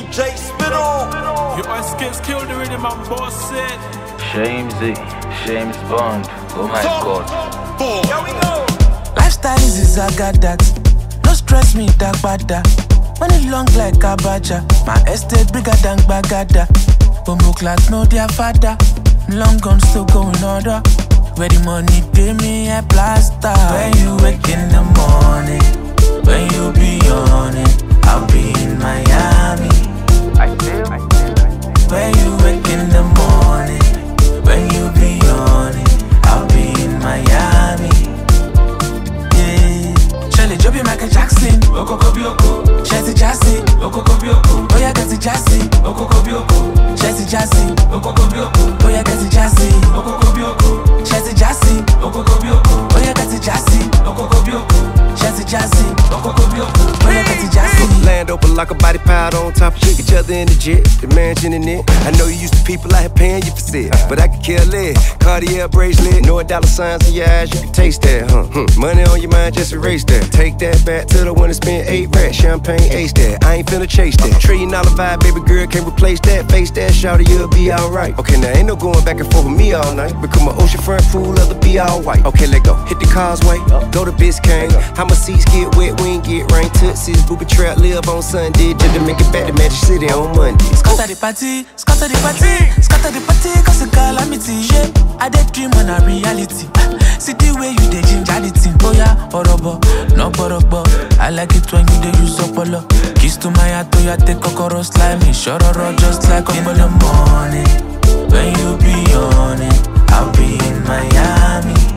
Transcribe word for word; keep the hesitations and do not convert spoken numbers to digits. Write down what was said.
J Spittle. Your ice gets killed already, my boss said. Shamesy, James Bond. Oh my god. Here we go. Lifestyle is a got that. No stress me, dark bada. Money long like Abacha. My estate bigger than Bagada. Bumbo class know their father. Long guns still going order. Where the money pay me a plaster. When you wake in the morning, when you be on it, I'll be in Miami. I feel, I feel, I feel. When you wake in the morning, when you be on it, I'll be in Miami. Yeah. Shelly Joby Michael Jackson. Oko Kobioko. Jesse Jassy. Oko Kobioko. Oh yeah, Jesse Jassy. Oko Kobioko. Jesse Jassy. Oko Kobioko. Oh yeah, Jesse Jassy. Oko Kobioko. Jesse Jassy. Oko Kobioko. Oh yeah, Jesse Jassy. Oko Kobioko. Jesse Jassy. Oko Kobioko. Oh yeah, Jesse Jassy. Land open like a body piled on top of each other in the jet, the mansion in it. I know you used to people out here paying you for sale, but I could care less. Cartier bracelet, no dollar signs in your eyes, you can taste that, huh? Hmm. Money on your mind, just erase that. Take that back to the one that spent eight racks, champagne ace that. I ain't finna chase that. Trillion dollar vibe, baby girl, can't replace that. Face that, shout it, you'll be alright. Okay, now ain't no going back and forth with me all night. Become an oceanfront pool, other be all white. Okay, let go. Hit the causeway, go to Biscayne. How my seats get wet, we ain't get rain. Tootsies, booby trap, live on Sunday. Just to make it back to Magic City on Monday. Scatter the party, scatter the party, scatter the party, cause it's calamity. Yeah, I did dream on a reality. See the way you did ginger the thing. Oh yeah, orobo, no borobo. I like it when you dey use Opolo. Kiss to my heart, oh yeah, take kokoro slime me. Shororo just like in the morning. When you be on it, I'll be in Miami.